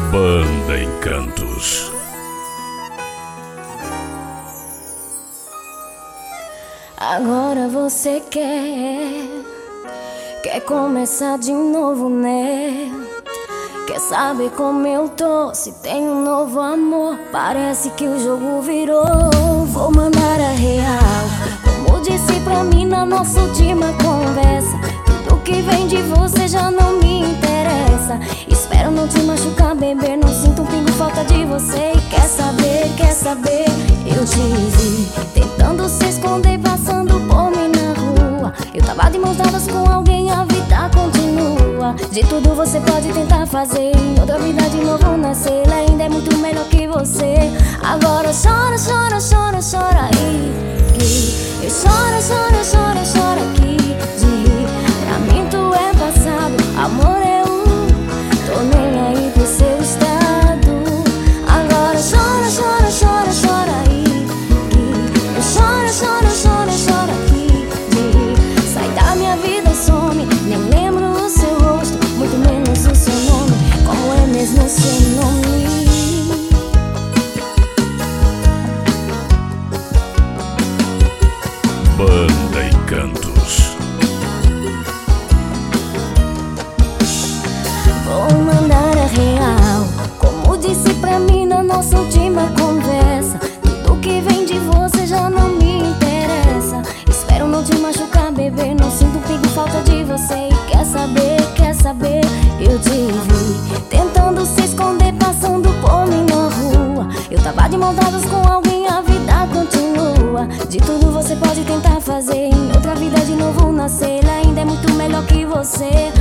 Banda Encantos. Agora você quer começar de novo, né? Quer saber como eu tô, se tem um novo amor. Parece que o jogo virou. Vou mandar a real, como disse pra mim na nossa última conversa. Tudo que vem de você já não me interessa. Espero não te machucar, bebê, não sinto um pingo falta de você. E quer saber, eu te vi tentando se esconder, passando por mim na rua. Eu tava de mãos dadas com alguém, a vida continua. De tudo você pode tentar fazer, em outra vida de novo nascer. Ela ainda é muito melhor que você. Agora chora, chora, chora, chora aí. Eu chora aqui de rir. Pra mim tu é passado, amor é tô nem aí pro seu estado. Agora chora, chora, chora, chora aí. Eu chora aqui de rir. Sai da minha vida, some, nem lembro o seu rosto, muito menos o seu nome. Como é mesmo o seu nome? Banda Encantos. Vou mandar a real, como disse pra mim na nossa última conversa. Tudo que vem de você já não me interessa. Espero não te machucar, bebê, não sinto pingo falta de você. E quer saber, eu te vi tentando se esconder, passando por mim na rua. Eu tava de mãos dadas com alguém, a vida continua. De tudo você pode tentar fazer, em outra vida de novo nascer. Ela ainda é muito melhor que você.